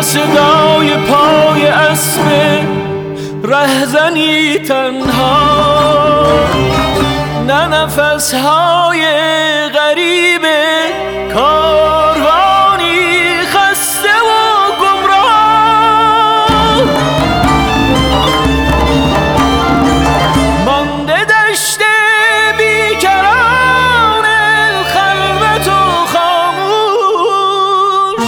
صدای پای اسب رهزنی تنها، نه نفسهای غریب کاروانی خسته و گمراه. مانده دشت بیکران خلوت و خاموش،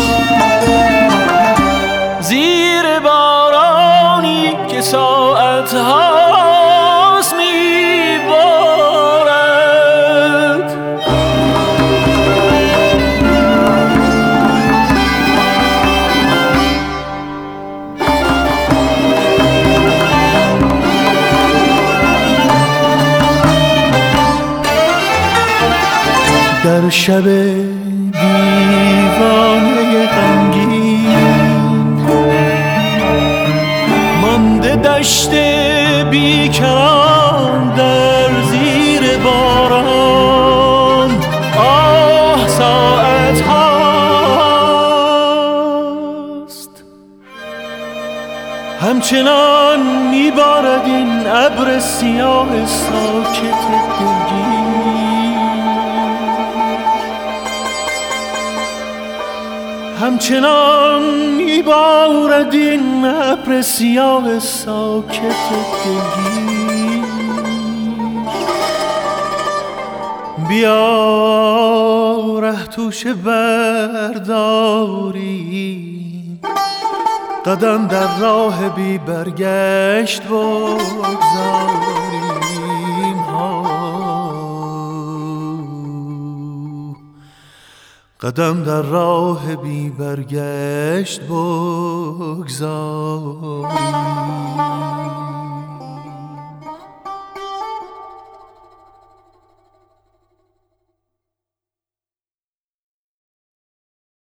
زیر بارانی که ساعت هاست میبارد. در شب دیوانه غمگین مانده دشت بیکران در زیر باران. آه ساعت هاست همچنان میبارد این ابر سیاه ساکت دلگیر، همچنان میبارد این ابر سیاه ساکت دلگیر. بیا ره توشه برداریم، قدم در راه بی برگشت بگذاریم. قدم در راه بی برگشت بگذاریم.